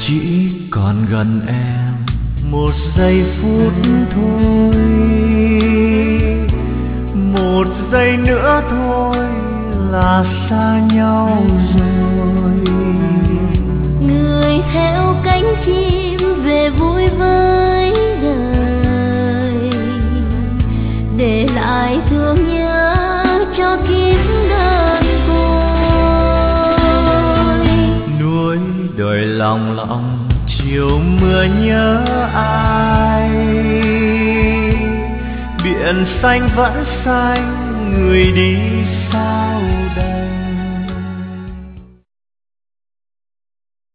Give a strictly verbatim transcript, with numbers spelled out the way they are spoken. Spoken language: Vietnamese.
chỉ còn gần em một giây phút thôi, một giây nữa thôi là xa nhau rồi. Người theo cánh chim về vui với đời, để lại thương nhớ cho kiếp đơn côi. Núi đời lòng lòng chiều mưa nhớ ai, biển xanh vẫn xanh người đi